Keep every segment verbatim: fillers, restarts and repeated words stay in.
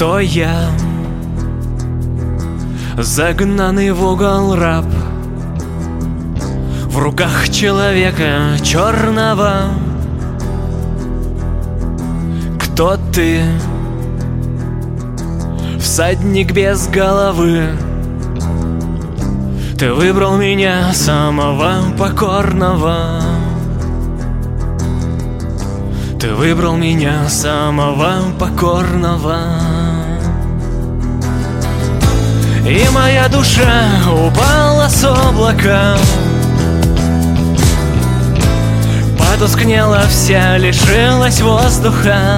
Кто я? Загнанный в угол раб, в руках человека черного. Кто ты? Всадник без головы. Ты выбрал меня, самого покорного. Ты выбрал меня, самого покорного. И моя душа упала с облака, потускнела вся, лишилась воздуха.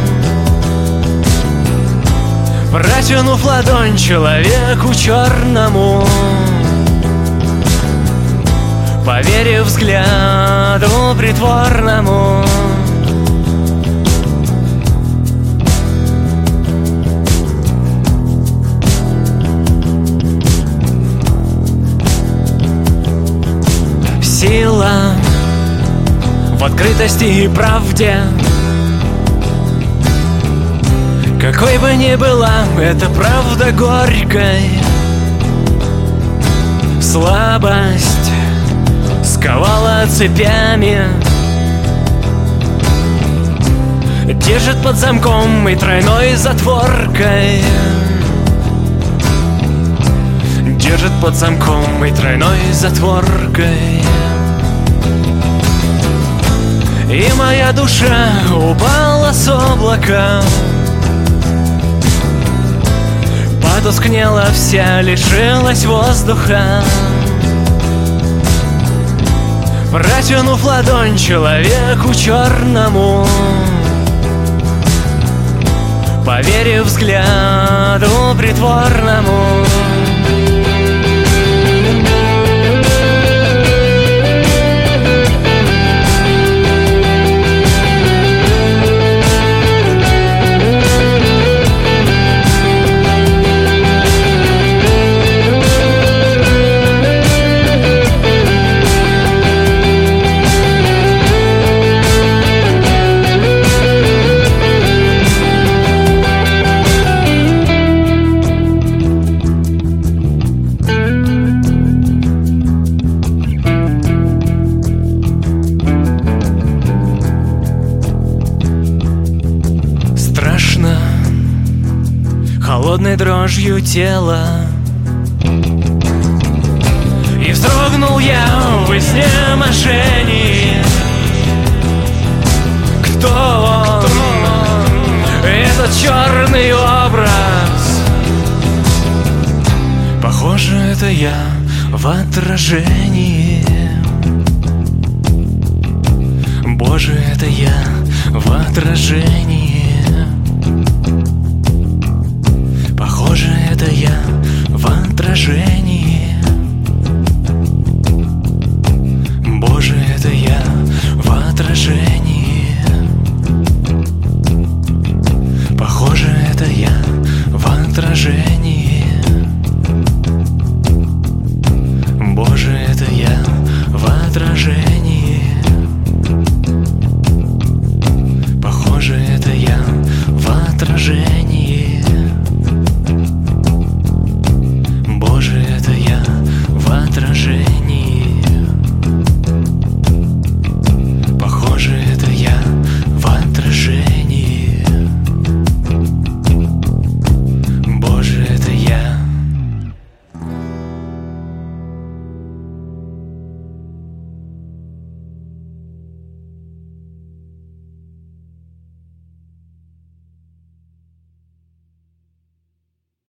Протянув ладонь человеку черному, поверив взгляду притворному, сила в открытости и правде. Какой бы ни была эта правда горькой, слабость сковала цепями, держит под замком и тройной затворкой. Держит под замком и тройной затворкой. И моя душа упала с облака, потускнела вся, лишилась воздуха. Протянув ладонь человеку черному, поверив взгляду притворному. Холодной дрожью тела, и вздрогнул я в изнеможении. Кто он? Этот черный образ. Похоже, это я в отражении. Боже, это я в отражении. Похоже, это я в отражении.